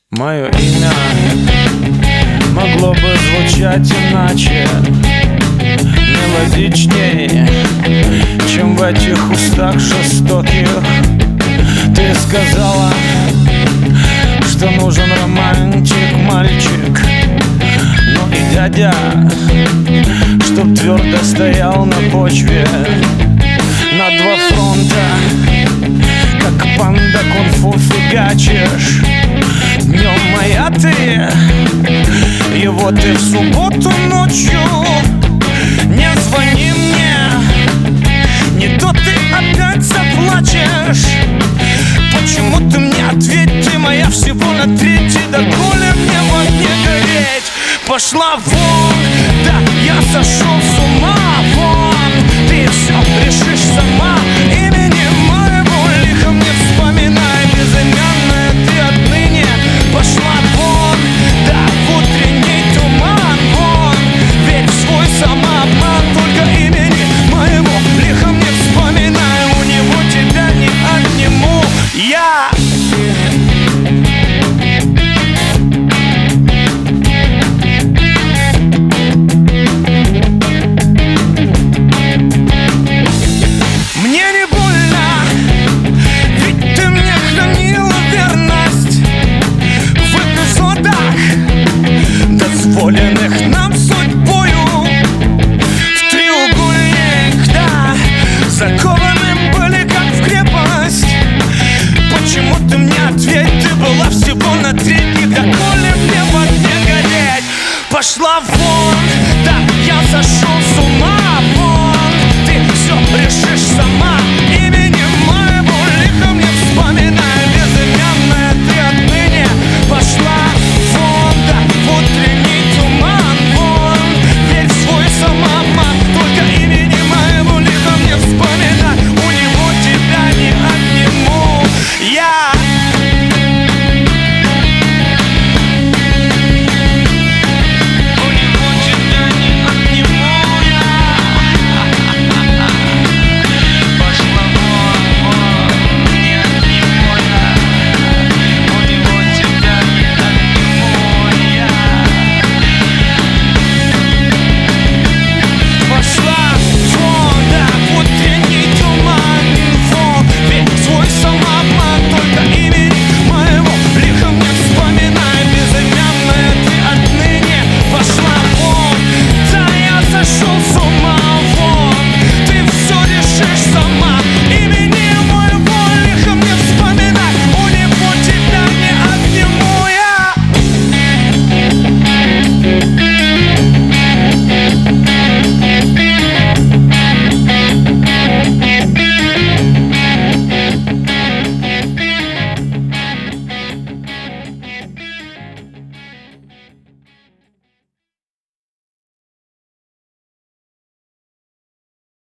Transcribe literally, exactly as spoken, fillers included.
Мое имя могло бы звучать иначе, мелодичней, чем в этих устах жестоких. Ты сказала, что нужен романтик, мальчик, ну и дядя, чтоб твердо стоял на почве. На два фронта, как панда, кунг-фу фигачишь. Днем моя ты, его ты в субботу ночью. Не звони мне, не то ты опять заплачешь. Почему ты мне ответь, ты моя всего на третий. Да коли мне в огне гореть. Пошла вон, да я сошел с ума. Вон, ты все решишь сама. Имени моего лихо мне вспоминай. Безымянная ты отныне. Пошла вон, да в утренний туман. Вон, верь в свой самообман. Только имени моего лихо мне вспоминай. У него тебя не отниму я.